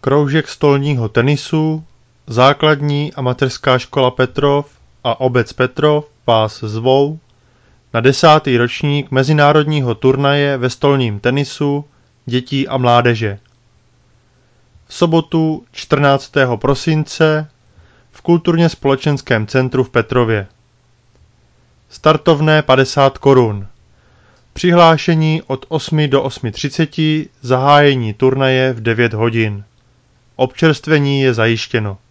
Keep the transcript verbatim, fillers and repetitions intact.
Kroužek stolního tenisu, Základní a mateřská škola Petrov a obec Petrov vás zvou na desátý ročník mezinárodního turnaje ve stolním tenisu dětí a mládeže. V sobotu čtrnáctého prosince v kulturně společenském centru v Petrově. Startovné padesát korun. Přihlášení od osmi do osmi třiceti, zahájení turnaje v devět hodin. Občerstvení je zajištěno.